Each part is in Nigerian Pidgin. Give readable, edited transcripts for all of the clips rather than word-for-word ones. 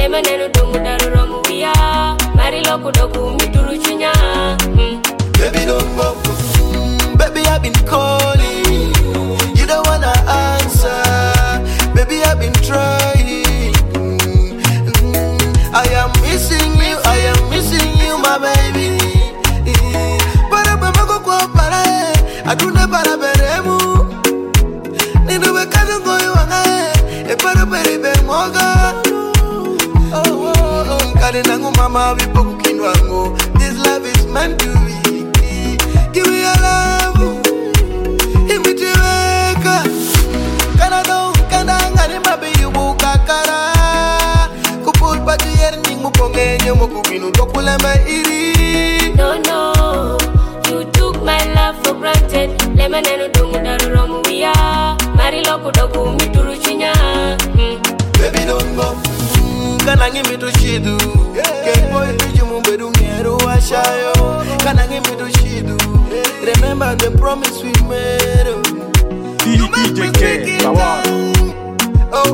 lema nenu dongu daru romu wia mari loku doku mituru chinya. Baby don't go, baby I've been calling, you don't wanna answer. Baby I've been trying, I am missing you my baby. Para bamako kwa para, aduna para beremu. Nino bekano ngoyo wangae, e para beribe moga. Kade nangu mama vipo kukinwangu. This love is meant to be. Give me your love, imitiweka. Kanado, kanangani mabe yubuka kara. Kupul pati yerni mupongenye mukubinu tokulema iri. No, you took my love for granted. Lema nenu dongu daru romu wia mari loku doku mituru chinya. Baby don't go, kanangi mitu shidu. Boy biji mumbedu ngeru washayo. Kanangi mitu shidu. Remember the promise we made. DJ K, come on. Oh.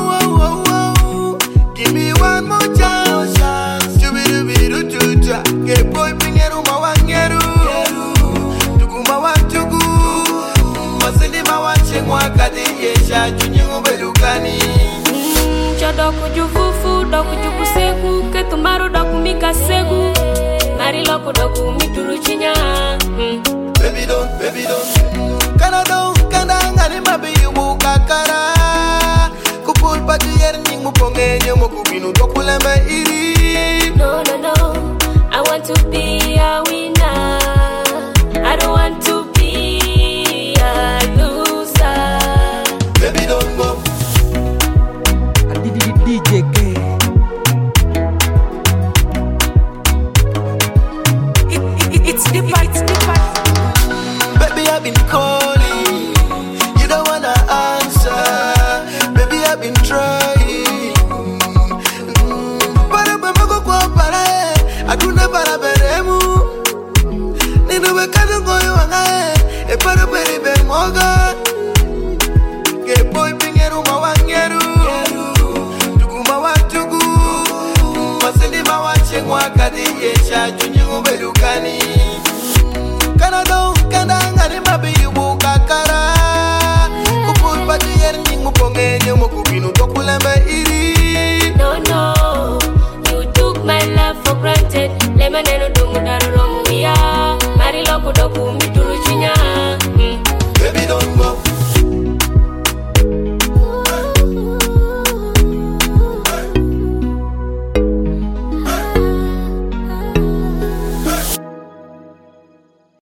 Give me one more chance. Chubidubiduchucha. Get boy pingeru mawangeru. Tukuma wanchugu. Masindi mawachengwa kati yesha chunyungu bedukani. Chodoku jufufu, doku juku segu, ketumaru doku mika segu, mari loku doku mituru chinya. Baby don't. Kanado, kanangani mabe yubuka kara. Kupul pati yerni mupongenye mukubinu tokulema iri. No, I want to be a winner. I don't want to be a loser. Baby don't go. DJ K. It's the fight. Baby I've been calling, you don't wanna answer. Baby I've been trying. Para bamako kwa para, aduna para beremu. Nino bekano ngoyo wangae, e para beribe moga. Ke boy pingeru mawangeru. Tukuma wanchugu. Masindi mawachengwa kati yesha chunyungu bedukani. Kanado, kanangani mabe yubuka kara. Kupul pati yerni mupongenye mukubinu tokulema iri. No, you took my love for granted. Lema nenu